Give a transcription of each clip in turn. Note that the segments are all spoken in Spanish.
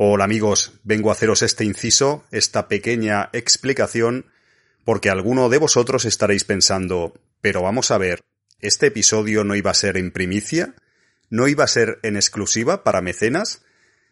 Hola amigos, vengo a haceros este inciso, esta pequeña explicación, porque alguno de vosotros estaréis pensando, pero vamos a ver, ¿este episodio no iba a ser en primicia? ¿No iba a ser en exclusiva para mecenas?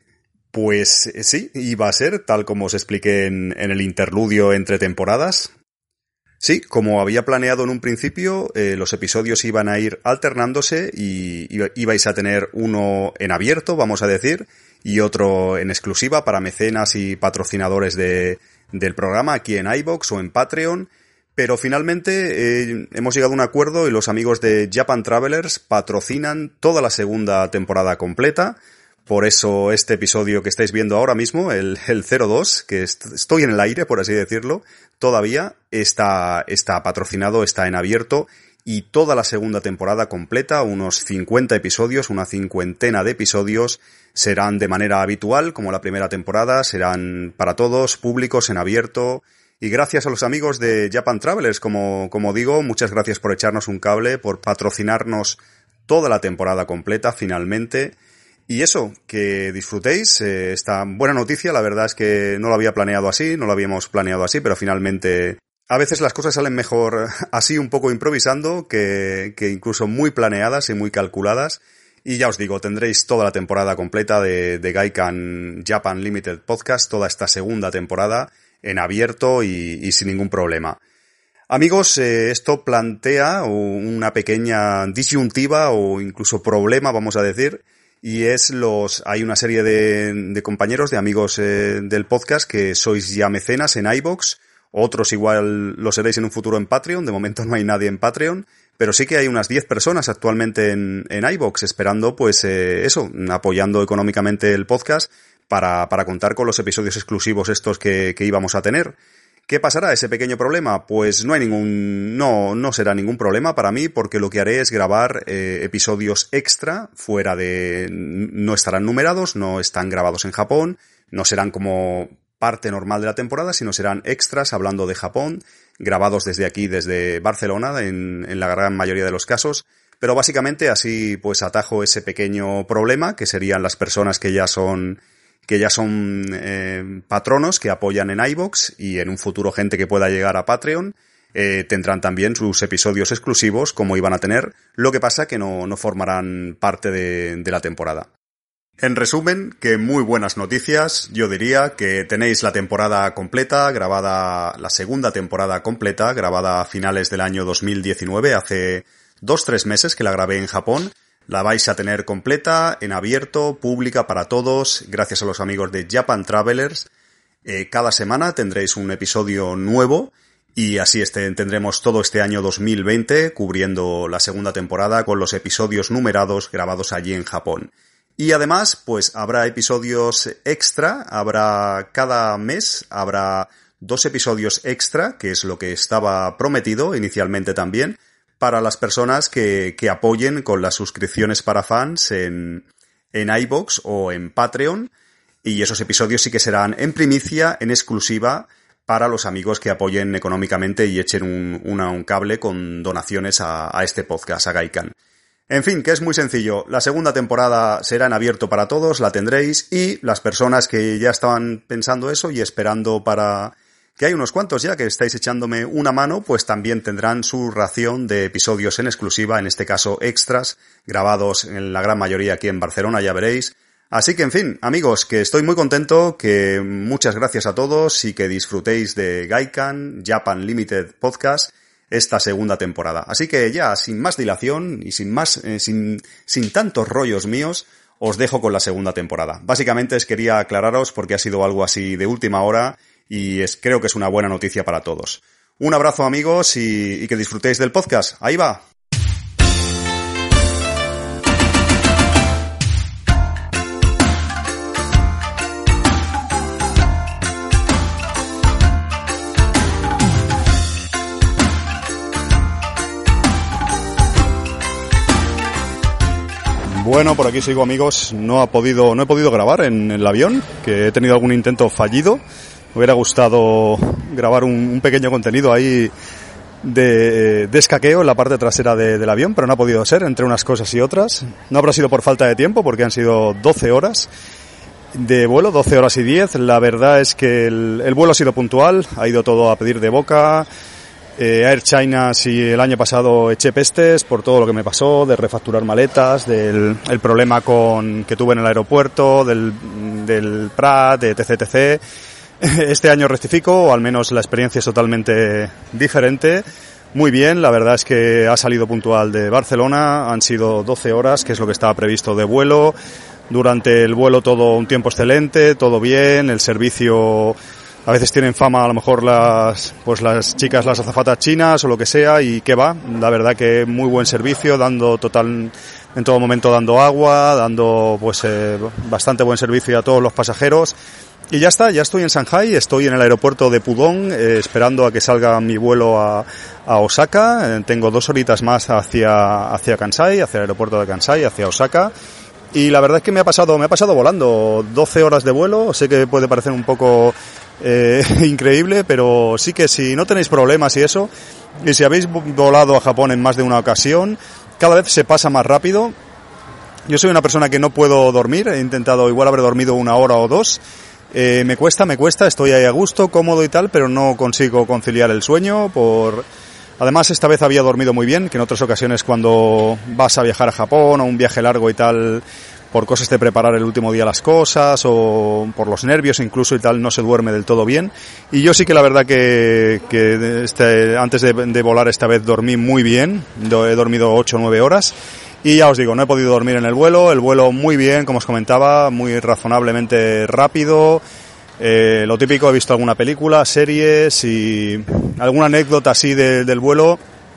Pues sí, iba a ser, tal como os expliqué en el interludio entre temporadas. Sí, como había planeado en un principio, los episodios iban a ir alternándose y ibais a tener uno en abierto, vamos a decir, y otro en exclusiva para mecenas y patrocinadores del programa aquí en iVoox o en Patreon. Pero finalmente hemos llegado a un acuerdo y los amigos de Japan Travelers patrocinan toda la segunda temporada completa. Por eso este episodio que estáis viendo ahora mismo, el 02, que estoy en el aire, por así decirlo, todavía está patrocinado, está en abierto, y toda la segunda temporada completa, unos 50 episodios, una cincuentena de episodios, serán de manera habitual, como la primera temporada, serán para todos, públicos, en abierto. Y gracias a los amigos de Japan Travelers, como digo, muchas gracias por echarnos un cable, por patrocinarnos toda la temporada completa, finalmente. Y eso, que disfrutéis esta buena noticia. La verdad es que no lo había planeado así, no lo habíamos planeado así, pero finalmente a veces las cosas salen mejor así, un poco improvisando, que incluso muy planeadas y muy calculadas. Y ya os digo, tendréis toda la temporada completa de Gaikan Japan Limited Podcast, toda esta segunda temporada en abierto y sin ningún problema. Amigos, esto plantea una pequeña disyuntiva o incluso problema, vamos a decir. Y hay una serie de compañeros, de amigos del podcast que sois ya mecenas en iVoox, otros igual lo seréis en un futuro en Patreon, de momento no hay nadie en Patreon, pero sí que hay unas 10 personas actualmente en iVoox esperando, pues apoyando económicamente el podcast para contar con los episodios exclusivos estos que íbamos a tener. ¿Qué pasará? ¿Ese pequeño problema? Pues no será ningún problema para mí, porque lo que haré es grabar episodios extra no estarán numerados, no están grabados en Japón, no serán como parte normal de la temporada, sino serán extras hablando de Japón, grabados desde aquí, desde Barcelona, en la gran mayoría de los casos. Pero básicamente así pues atajo ese pequeño problema, que serían las personas que ya son patronos que apoyan en iVoox, y en un futuro gente que pueda llegar a Patreon tendrán también sus episodios exclusivos como iban a tener, lo que pasa que no formarán parte de la temporada. En resumen, que muy buenas noticias. Yo diría que tenéis la temporada completa, grabada, la segunda temporada completa, grabada a finales del año 2019, hace 2-3 meses que la grabé en Japón. La vais a tener completa, en abierto, pública para todos, gracias a los amigos de Japan Travelers. Cada semana tendréis un episodio nuevo y así tendremos todo este año 2020 cubriendo la segunda temporada con los episodios numerados grabados allí en Japón. Y además, pues habrá episodios extra, cada mes habrá 2 episodios extra, que es lo que estaba prometido inicialmente también, para las personas que apoyen con las suscripciones para fans en iVoox o en Patreon, y esos episodios sí que serán en primicia, en exclusiva, para los amigos que apoyen económicamente y echen un cable con donaciones a este podcast, a Gaikan. En fin, que es muy sencillo. La segunda temporada será en abierto para todos, la tendréis, y las personas que ya estaban pensando eso y esperando que hay unos cuantos ya que estáis echándome una mano, pues también tendrán su ración de episodios en exclusiva, en este caso extras, grabados en la gran mayoría aquí en Barcelona, ya veréis. Así que, en fin, amigos, que estoy muy contento, que muchas gracias a todos y que disfrutéis de Gaikan Japan Limited Podcast esta segunda temporada. Así que ya, sin más dilación y sin tantos rollos míos, os dejo con la segunda temporada. Básicamente quería aclararos porque ha sido algo así de última hora y creo que es una buena noticia para todos. Un abrazo, amigos, y que disfrutéis del podcast. ¡Ahí va! Bueno, por aquí sigo, amigos. No he podido grabar en el avión, que he tenido algún intento fallido. Me hubiera gustado grabar un pequeño contenido ahí de escaqueo en la parte trasera del avión, pero no ha podido ser, entre unas cosas y otras. No habrá sido por falta de tiempo, porque han sido 12 horas. De vuelo, 12 horas y 10. La verdad es que el vuelo ha sido puntual, ha ido todo a pedir de boca. Air China, si el año pasado eché pestes por todo lo que me pasó, de refacturar maletas, del el problema que tuve en el aeropuerto, del Prat, de etc. Este año rectifico, o al menos la experiencia es totalmente diferente. Muy bien, la verdad es que ha salido puntual de Barcelona, han sido 12 horas, que es lo que estaba previsto de vuelo. Durante el vuelo todo un tiempo excelente, todo bien, el servicio, a veces tienen fama a lo mejor las chicas, las azafatas chinas o lo que sea, y qué va, la verdad que muy buen servicio, en todo momento dando agua, dando bastante buen servicio a todos los pasajeros. Y ya está, ya estoy en Shanghái, estoy en el aeropuerto de Pudong, esperando a que salga mi vuelo a Osaka. Tengo 2 horitas más hacia Kansai, hacia el aeropuerto de Kansai, hacia Osaka. Y la verdad es que me ha pasado volando 12 horas de vuelo. Sé que puede parecer un poco increíble, pero sí que si no tenéis problemas y eso, y si habéis volado a Japón en más de una ocasión, cada vez se pasa más rápido. Yo soy una persona que no puedo dormir, he intentado igual haber dormido 1 hora o 2. Me cuesta, estoy ahí a gusto, cómodo y tal, pero no consigo conciliar el sueño Además, esta vez había dormido muy bien, que en otras ocasiones cuando vas a viajar a Japón o un viaje largo y tal, por cosas de preparar el último día las cosas o por los nervios incluso y tal, no se duerme del todo bien. Y yo sí que la verdad que antes de volar esta vez dormí muy bien, he dormido 8 o 9 horas. Y ya os digo, no he podido dormir en el vuelo muy bien, como os comentaba, muy razonablemente rápido. Lo típico, he visto alguna película, series y alguna anécdota así del vuelo.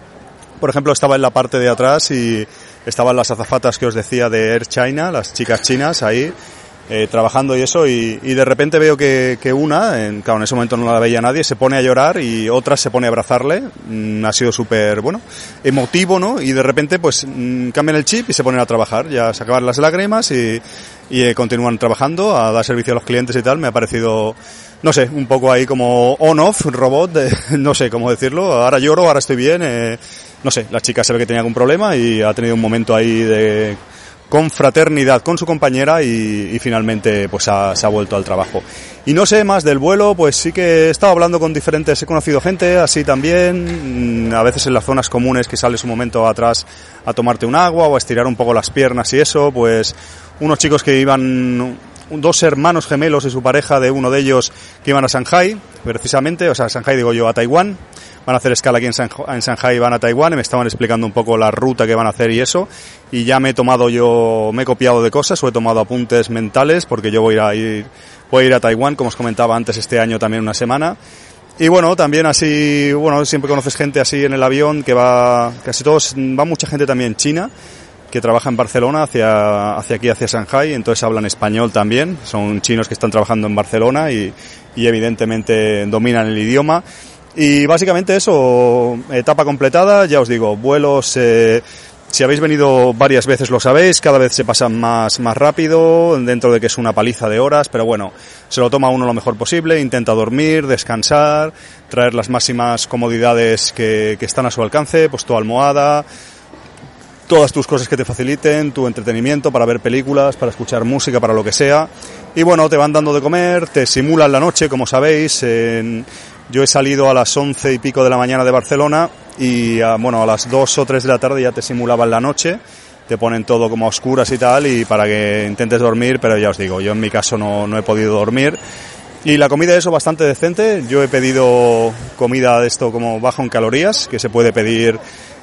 Por ejemplo, estaba en la parte de atrás y estaban las azafatas que os decía de Air China, las chicas chinas ahí, trabajando y eso, y de repente veo que una, claro, en ese momento no la veía nadie, se pone a llorar y otra se pone a abrazarle. Ha sido súper, emotivo, ¿no? Y de repente, cambian el chip y se ponen a trabajar. Ya se acaban las lágrimas y continúan trabajando a dar servicio a los clientes y tal. Me ha parecido, no sé, un poco ahí como on-off, robot, no sé cómo decirlo. Ahora lloro, ahora estoy bien. No sé, la chica se ve que tenía algún problema y ha tenido un momento ahí de confraternidad con su compañera y finalmente se ha vuelto al trabajo. Y no sé más del vuelo, pues sí que he estado hablando con diferentes, he conocido gente así también, a veces en las zonas comunes que sales un momento atrás a tomarte un agua o a estirar un poco las piernas y eso, pues unos chicos que iban, 2 hermanos gemelos y su pareja de uno de ellos que iban a Shanghái, precisamente, o sea, Shanghái digo yo, a Taiwán. Van a hacer escala aquí en Shanghái, van a Taiwán, y me estaban explicando un poco la ruta que van a hacer y eso, y ya me he copiado de cosas o he tomado apuntes mentales porque yo voy a ir a Taiwán, como os comentaba antes, este año también una semana. Y también así, siempre conoces gente así en el avión que va mucha gente también china, que trabaja en Barcelona hacia aquí, hacia Shanghái, entonces hablan español también, son chinos que están trabajando en Barcelona y evidentemente dominan el idioma. Y básicamente eso, etapa completada, ya os digo, vuelos, si habéis venido varias veces lo sabéis, cada vez se pasan más rápido, dentro de que es una paliza de horas, pero se lo toma uno lo mejor posible, intenta dormir, descansar, traer las máximas comodidades que están a su alcance, pues tu almohada, todas tus cosas que te faciliten, tu entretenimiento para ver películas, para escuchar música, para lo que sea. Y te van dando de comer, te simulan la noche, como sabéis. Yo he salido a las 11 y pico de la mañana de Barcelona y a las 2 o 3 de la tarde ya te simulaban la noche, te ponen todo como a oscuras y tal, y para que intentes dormir, pero ya os digo, yo en mi caso no he podido dormir. Y la comida eso bastante decente. Yo he pedido comida de esto como bajo en calorías, que se puede pedir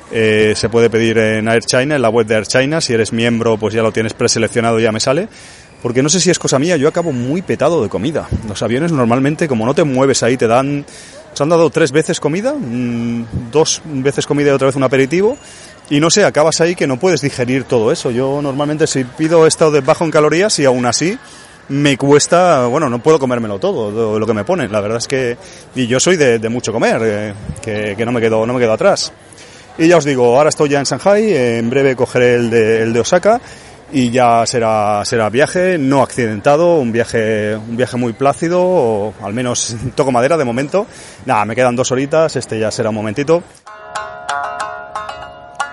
en Air China, en la web de Air China. Si eres miembro, pues ya lo tienes preseleccionado, ya me sale. Porque no sé si es cosa mía, yo acabo muy petado de comida. Los aviones normalmente, como no te mueves ahí, os han dado 3 veces comida, 2 veces comida y otra vez un aperitivo. Y no sé, acabas ahí que no puedes digerir todo eso. Yo normalmente si pido esto de bajo en calorías y aún así me cuesta, no puedo comérmelo todo, lo que me ponen. La verdad es que, y yo soy de mucho comer, que no me quedo atrás. Y ya os digo, ahora estoy ya en Shanghái, en breve cogeré el de Osaka y ya será viaje no accidentado, un viaje muy plácido, o al menos toco madera de momento. Me quedan 2 horitas, ya será un momentito.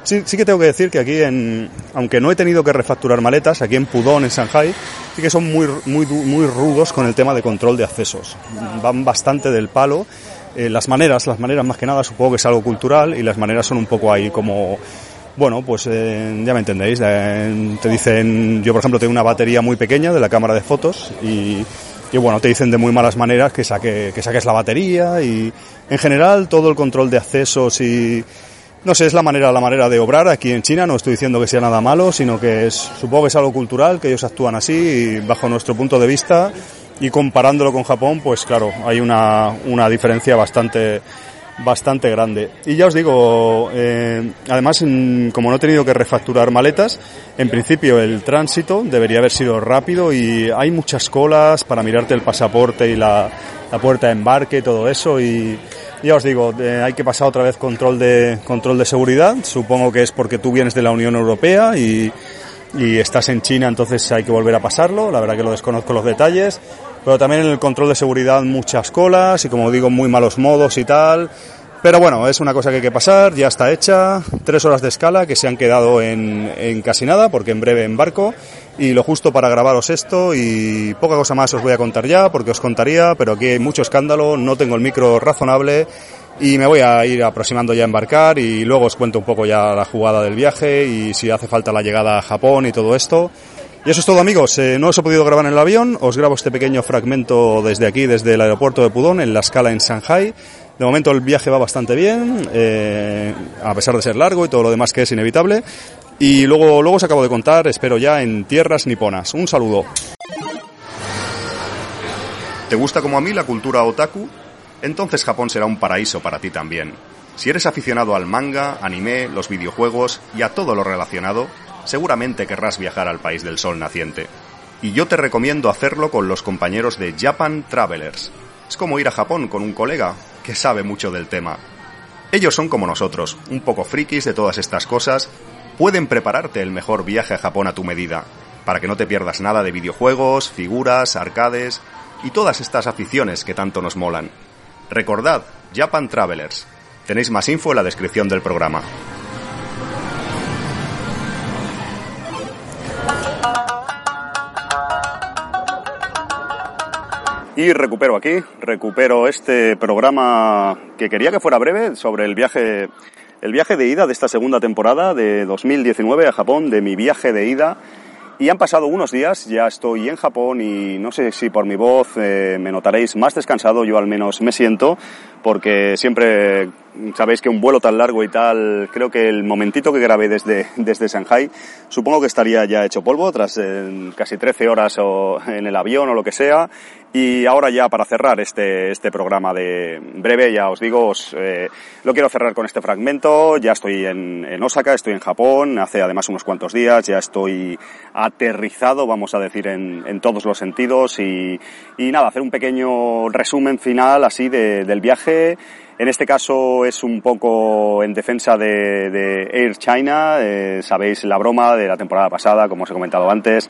Sí que tengo que decir que aquí, aunque no he tenido que refacturar maletas, aquí en Pudong, en Shanghai, sí que son muy rudos con el tema de control de accesos. Van bastante del palo. Las maneras más que nada, supongo que es algo cultural, y las maneras son un poco ahí como... Bueno, pues ya me entendéis. Te dicen, yo por ejemplo tengo una batería muy pequeña de la cámara de fotos y bueno, te dicen de muy malas maneras que saques la batería, y en general todo el control de accesos y... No sé, es la manera de obrar aquí en China. No estoy diciendo que sea nada malo, sino que supongo que es algo cultural, que ellos actúan así, y bajo nuestro punto de vista, y comparándolo con Japón, pues claro, hay una diferencia bastante grande. Y ya os digo, además, como no he tenido que refacturar maletas, en principio el tránsito debería haber sido rápido, y hay muchas colas para mirarte el pasaporte y la puerta de embarque y todo eso, y ya os digo, hay que pasar otra vez control de seguridad. Supongo que es porque tú vienes de la Unión Europea y estás en China, entonces hay que volver a pasarlo. La verdad que lo desconozco los detalles, pero también en el control de seguridad muchas colas y, como digo, muy malos modos y tal. Pero bueno, es una cosa que hay que pasar, ya está hecha. 3 horas de escala que se han quedado en casi nada, porque en breve embarco, y lo justo para grabaros esto, y poca cosa más os voy a contar ya, porque os contaría, pero aquí hay mucho escándalo, no tengo el micro razonable, y me voy a ir aproximando ya a embarcar, y luego os cuento un poco ya la jugada del viaje y si hace falta la llegada a Japón y todo esto. Y eso es todo, amigos. No os he podido grabar en el avión, os grabo este pequeño fragmento desde aquí, desde el aeropuerto de Pudong, en la escala en Shanghai. De momento el viaje va bastante bien, a pesar de ser largo y todo lo demás que es inevitable. Y luego os acabo de contar, espero ya en tierras niponas. Un saludo. ¿Te gusta como a mí la cultura otaku? Entonces Japón será un paraíso para ti también. Si eres aficionado al manga, anime, los videojuegos y a todo lo relacionado, seguramente querrás viajar al país del sol naciente. Y yo te recomiendo hacerlo con los compañeros de Japan Travelers. Es como ir a Japón con un colega que sabe mucho del tema. Ellos son como nosotros, un poco frikis de todas estas cosas. Pueden prepararte el mejor viaje a Japón a tu medida, para que no te pierdas nada de videojuegos, figuras, arcades y todas estas aficiones que tanto nos molan. Recordad, Japan Travelers. Tenéis más info en la descripción del programa. Y recupero este programa que quería que fuera breve sobre el viaje de ida de esta segunda temporada de 2019 a Japón, de mi viaje de ida. Y han pasado unos días, ya estoy en Japón y no sé si por mi voz me notaréis más descansado, yo al menos me siento, porque siempre sabéis que un vuelo tan largo y tal, creo que el momentito que grabé desde Shanghai, supongo que estaría ya hecho polvo tras casi 13 horas en el avión o lo que sea. Y ahora ya para cerrar este programa de breve, ya os digo, lo quiero cerrar con este fragmento. Ya estoy en Osaka, estoy en Japón, hace además unos cuantos días, ya estoy aterrizado, vamos a decir, en todos los sentidos, y nada, hacer un pequeño resumen final así del viaje. En este caso es un poco en defensa de Air China. Sabéis la broma de la temporada pasada, como os he comentado antes.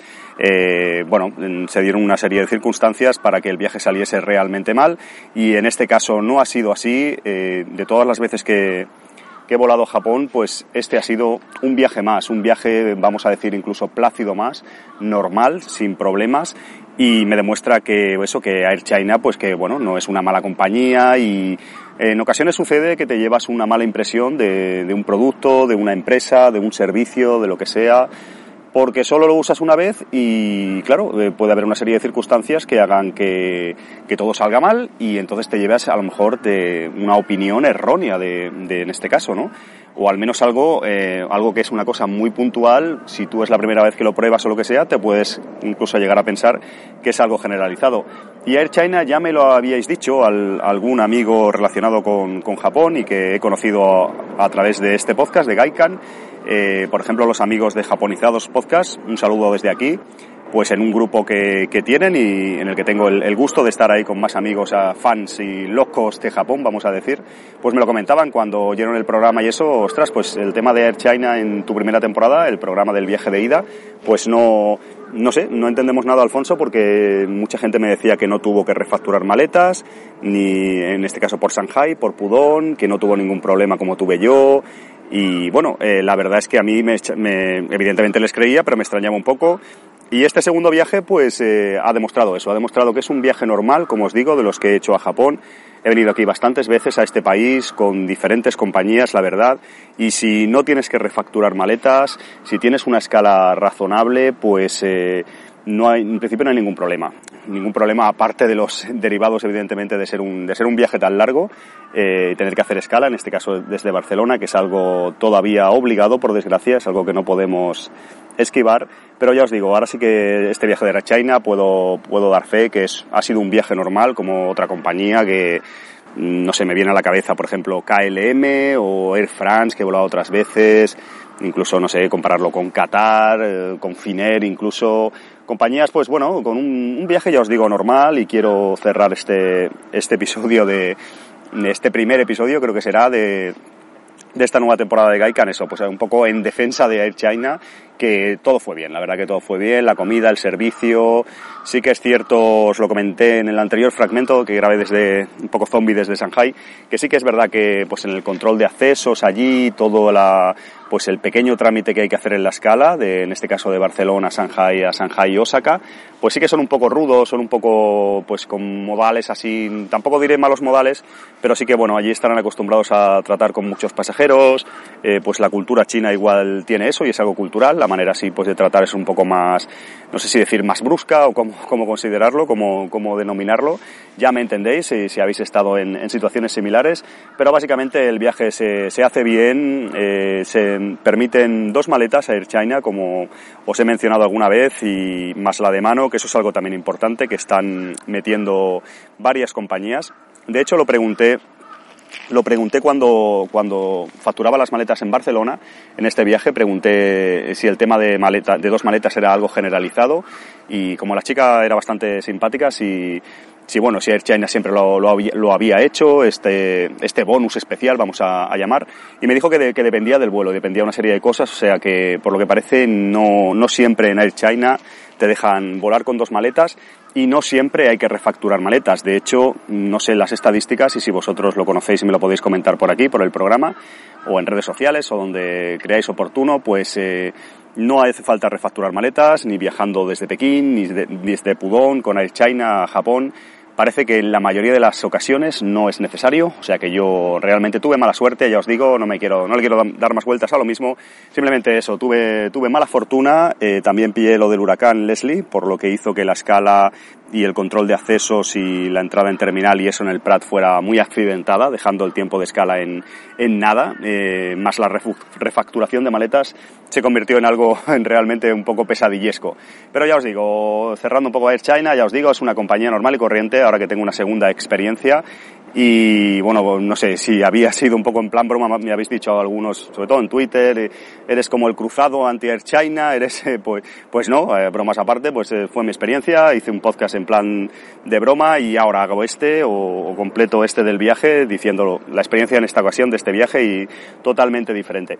Se dieron una serie de circunstancias para que el viaje saliese realmente mal, y en este caso no ha sido así. De todas las veces que he volado a Japón, pues este ha sido un viaje más, un viaje, vamos a decir, incluso plácido más, normal, sin problemas. Y me demuestra que Air China, pues que bueno, no es una mala compañía, y en ocasiones sucede que te llevas una mala impresión de un producto, de una empresa, de un servicio, de lo que sea, porque solo lo usas una vez y, claro, puede haber una serie de circunstancias que hagan que todo salga mal, y entonces te llevas a lo mejor de una opinión errónea en este caso, ¿no? O al menos algo que es una cosa muy puntual. Si tú es la primera vez que lo pruebas o lo que sea, te puedes incluso llegar a pensar que es algo generalizado. Y Air China ya me lo habíais dicho algún amigo relacionado con Japón y que he conocido a través de este podcast de Gaikan. Por ejemplo, los amigos de Japonizados Podcast, un saludo desde aquí, pues en un grupo que tienen y en el que tengo el gusto de estar ahí con más amigos, fans y locos de Japón, vamos a decir, pues me lo comentaban cuando oyeron el programa y eso. Ostras, pues el tema de Air China en tu primera temporada, el programa del viaje de ida, pues no entendemos nada, Alfonso, porque mucha gente me decía que no tuvo que refacturar maletas, ni en este caso por Shanghai, por Pudong, que no tuvo ningún problema como tuve yo. Y bueno, la verdad es que a mí evidentemente les creía, pero me extrañaba un poco. Y este segundo viaje pues ha demostrado eso, ha demostrado que es un viaje normal, como os digo, de los que he hecho a Japón. He venido aquí bastantes veces a este país con diferentes compañías, la verdad, y si no tienes que refacturar maletas, si tienes una escala razonable, pues en principio no hay ningún problema. Ningún problema aparte de los derivados, evidentemente, de ser un viaje tan largo, tener que hacer escala, en este caso desde Barcelona, que es algo todavía obligado, por desgracia, es algo que no podemos esquivar. Pero ya os digo, ahora sí que este viaje de Air China puedo dar fe que ha sido un viaje normal, como otra compañía que, no sé, me viene a la cabeza, por ejemplo, KLM o Air France, que he volado otras veces, incluso, no sé, compararlo con Qatar, con Finnair, incluso compañías, pues bueno, con un viaje, ya os digo, normal. Y quiero cerrar este episodio este primer episodio, creo que será de esta nueva temporada de Gaikan, eso, pues un poco en defensa de Air China, que todo fue bien, la verdad que todo fue bien, la comida, el servicio. Sí que es cierto, os lo comenté en el anterior fragmento que grabé un poco zombie desde Shanghai, que sí que es verdad que pues en el control de accesos allí, todo pues el pequeño trámite que hay que hacer en la escala, en este caso de Barcelona a Shanghai y Osaka, pues sí que son un poco rudos, son un poco pues con modales así, tampoco diré malos modales, pero sí que bueno, allí estarán acostumbrados a tratar con muchos pasajeros, pues la cultura china igual tiene eso y es algo cultural, la manera así pues de tratar es un poco más, no sé si decir más brusca o cómo considerarlo, cómo denominarlo, ya me entendéis si habéis estado en situaciones similares, pero básicamente el viaje se hace bien, se permiten 2 maletas a Air China, como os he mencionado alguna vez, y más la de mano, que eso es algo también importante, que están metiendo varias compañías. De hecho, lo pregunté cuando facturaba las maletas en Barcelona, en este viaje, pregunté si el tema de 2 maletas era algo generalizado, y como la chica era bastante simpática, si Air China siempre lo había hecho, este bonus especial, vamos a llamar, y me dijo que dependía del vuelo, dependía de una serie de cosas, o sea que, por lo que parece, no siempre en Air China te dejan volar con 2 maletas, y no siempre hay que refacturar maletas. De hecho, no sé las estadísticas, y si vosotros lo conocéis y me lo podéis comentar por aquí, por el programa, o en redes sociales, o donde creáis oportuno, pues no hace falta refacturar maletas, ni viajando desde Pekín, ni desde Pudong con Air China a Japón. Parece que en la mayoría de las ocasiones no es necesario, o sea que yo realmente tuve mala suerte, ya os digo, no le quiero dar más vueltas a lo mismo, simplemente eso, tuve mala fortuna, también pillé lo del huracán Leslie, por lo que hizo que la escala y el control de accesos y la entrada en terminal y eso en el Prat fuera muy accidentada, dejando el tiempo de escala en nada, más la refacturación de maletas se convirtió en algo realmente un poco pesadillesco. Pero ya os digo, cerrando un poco Air China, ya os digo, es una compañía normal y corriente, ahora que tengo una segunda experiencia. Y bueno, no sé, si había sido un poco en plan broma, me habéis dicho algunos, sobre todo en Twitter, eres como el cruzado anti-Air China, pues no, bromas aparte, pues fue mi experiencia, hice un podcast en plan de broma y ahora hago o completo del viaje, diciendo la experiencia en esta ocasión de este viaje y totalmente diferente.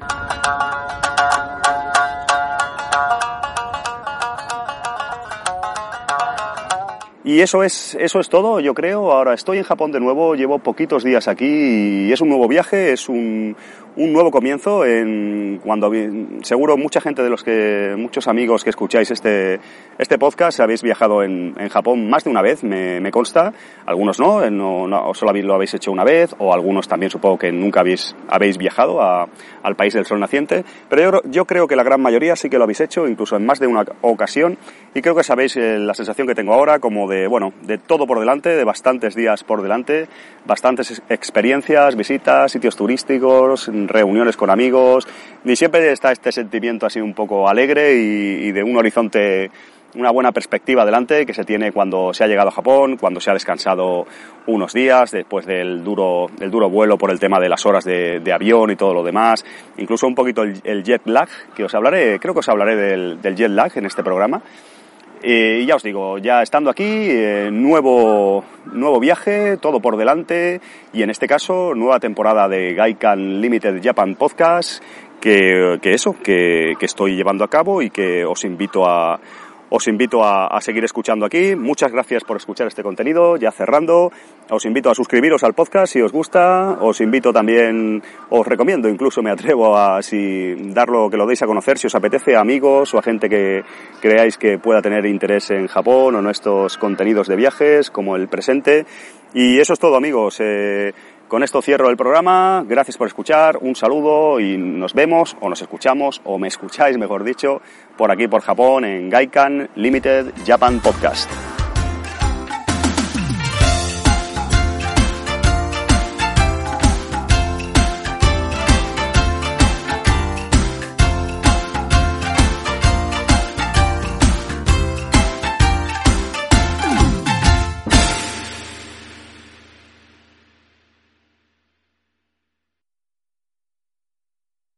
Y eso es todo, yo creo. Ahora estoy en Japón de nuevo, llevo poquitos días aquí y es un nuevo viaje, es un nuevo comienzo. Seguro mucha gente muchos amigos que escucháis este podcast habéis viajado en Japón más de una vez, me consta. Algunos no solo lo habéis hecho una vez, o algunos también supongo que nunca habéis viajado al país del sol naciente. Pero yo creo que la gran mayoría sí que lo habéis hecho, incluso en más de una ocasión. Y creo que sabéis la sensación que tengo ahora, como de todo por delante, de bastantes días por delante, bastantes experiencias, visitas, sitios turísticos, reuniones con amigos, y siempre está este sentimiento así un poco alegre y de un horizonte, una buena perspectiva adelante que se tiene cuando se ha llegado a Japón, cuando se ha descansado unos días después del duro vuelo por el tema de las horas de avión y todo lo demás, incluso un poquito el jet lag, que creo que os hablaré del jet lag en este programa. Y ya os digo, ya estando aquí, nuevo viaje, todo por delante, y en este caso, nueva temporada de Gaikan Limited Japan Podcast, que estoy llevando a cabo y que os invito a os invito a seguir escuchando aquí. Muchas gracias por escuchar este contenido. Ya cerrando, os invito a suscribiros al podcast si os gusta. Os invito también, os recomiendo, incluso me atrevo a que lo deis a conocer si os apetece, a amigos o a gente que creáis que pueda tener interés en Japón o en estos contenidos de viajes como el presente. Y eso es todo, amigos. Con esto cierro el programa. Gracias por escuchar, un saludo y nos vemos, o nos escuchamos, o me escucháis, mejor dicho, por aquí por Japón en Gaikan Limited Japan Podcast.